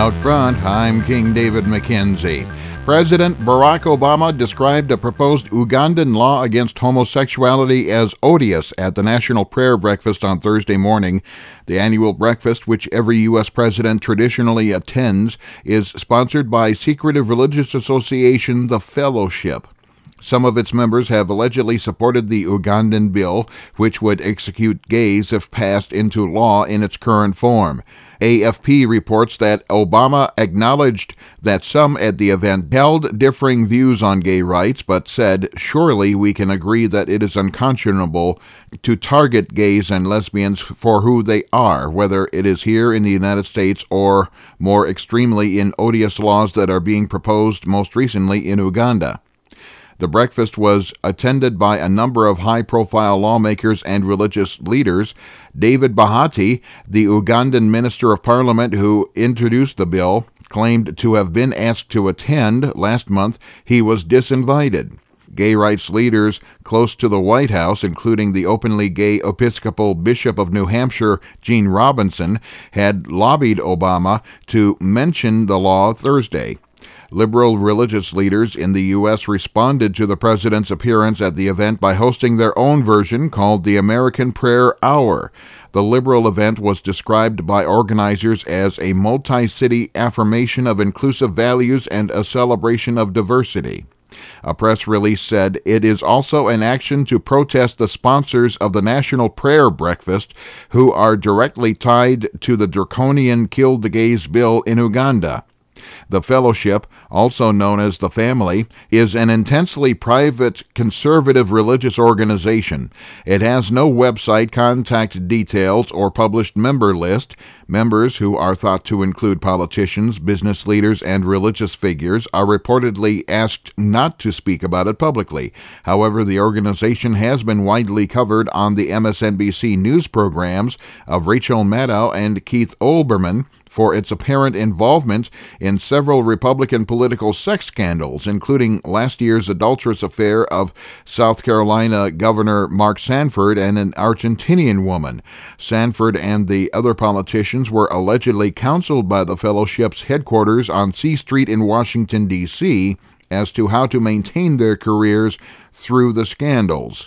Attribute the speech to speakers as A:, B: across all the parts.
A: Out front, I'm King David McKenzie. President Barack Obama described a proposed Ugandan law against homosexuality as odious at the National Prayer Breakfast on Thursday morning. The annual breakfast, which every U.S. president traditionally attends, is sponsored by secretive religious association The Fellowship. Some of its members have allegedly supported the Ugandan bill, which would execute gays if passed into law in its current form. AFP reports that Obama acknowledged that some at the event held differing views on gay rights, but said, "Surely we can agree that it is unconscionable to target gays and lesbians for who they are, whether it is here in the United States or, more extremely, in odious laws that are being proposed most recently in Uganda." The breakfast was attended by a number of high-profile lawmakers and religious leaders. David Bahati, the Ugandan Minister of Parliament who introduced the bill, claimed to have been asked to attend. Last month, he was disinvited. Gay rights leaders close to the White House, including the openly gay Episcopal Bishop of New Hampshire, Gene Robinson, had lobbied Obama to mention the law Thursday. Liberal religious leaders in the U.S. responded to the president's appearance at the event by hosting their own version called the American Prayer Hour. The liberal event was described by organizers as a multi-city affirmation of inclusive values and a celebration of diversity. A press release said it is also an action to protest the sponsors of the National Prayer Breakfast, who are directly tied to the draconian Kill the Gays bill in Uganda. The Fellowship, also known as The Family, is an intensely private, conservative religious organization. It has no website, contact details, or published member list. Members, who are thought to include politicians, business leaders, and religious figures, are reportedly asked not to speak about it publicly. However, the organization has been widely covered on the MSNBC news programs of Rachel Maddow and Keith Olbermann for its apparent involvement in several Republican political sex scandals, including last year's adulterous affair of South Carolina Governor Mark Sanford and an Argentinian woman. Sanford and the other politicians were allegedly counseled by the Fellowship's headquarters on C Street in Washington, D.C., as to how to maintain their careers through the scandals.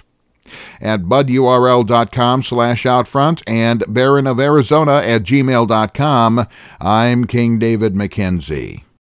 A: At budurl.com/outfront and baronofarizona@gmail.com, I'm King David McKenzie.